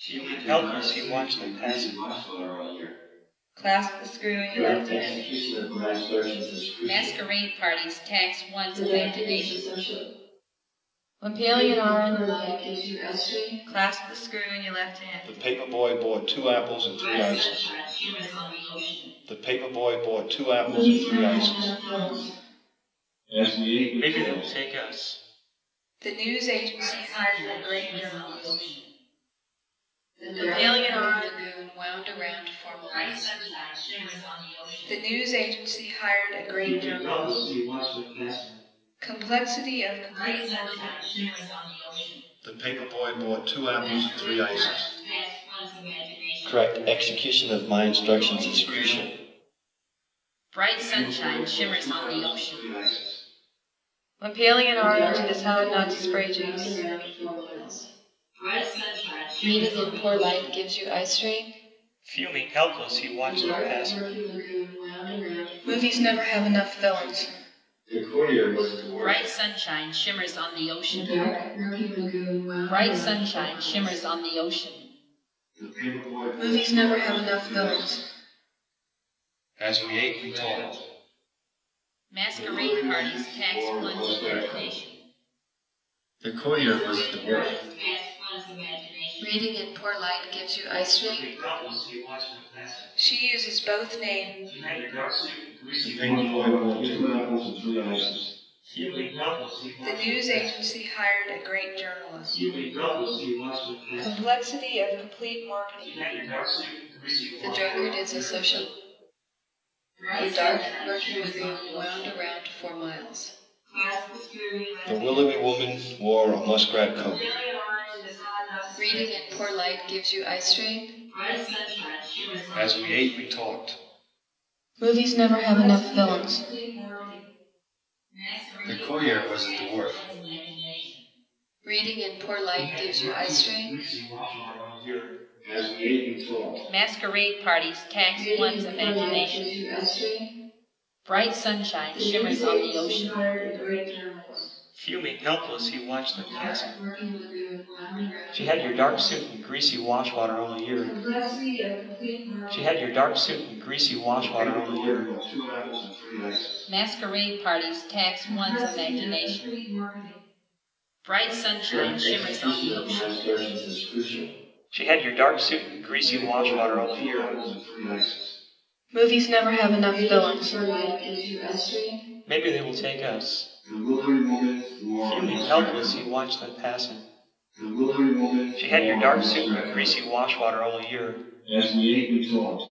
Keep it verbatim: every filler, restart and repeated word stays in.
Feeling helpless, he watched them passing. Clasp the screw in your left hand. Masquerade parties tax one's imagination. When peeling an orange, clasp the screw in your left hand. The paper boy bought two apples and three ices. The paper boy bought two apples and three ices. Maybe they'll take us. The news agency hired a great journalist. The peeling an orange lagoon wound around to form a lake. The news agency hired a great journalist. Complexity of complete marketing. The paper boy bought two apples and three ices. Correct. Execution of my instructions is crucial. Bright sunshine shimmers on the ocean. When peeling an orange, it is hard not to spray juice. Reading in poor light gives you eye strain. Feeling helpless, he watched them passing. Movies never have enough villains. Bright sunshine shimmers on the ocean. Bright sunshine shimmers on the ocean. Movies never have enough villains. As we ate, we talked. Masquerade parties tax one's imagination. The courier was at the wharf. Reading in poor light gives you eye strain. She uses both names. The paper boy bought two apples and three ices. The news agency hired a great journalist. Complexity of complete marketing. The drunkard is a social. A dark, murky lagoon wound around four miles. The willowy woman wore a muskrat coat. Reading in poor light gives you eye strain. As we ate, we talked. Movies never have enough villains. The courier was at the wharf. Reading in poor light gives you eye strain. As we ate, we talked. Masquerade parties tax one's imagination. Bright sunshine shimmers on the ocean. Feeling helpless, he watched them passing. She had your dark suit and greasy wash water all year. She had your dark suit and greasy wash water all year. Masquerade parties tax one's imagination. Bright sunshine shimmers on the ocean. She had your dark suit and greasy wash water all year. Movies never have enough villains. Maybe they will take us. Feeling helpless, he watched them passing. She had your dark suit and greasy wash water all year. As we ate, we talked.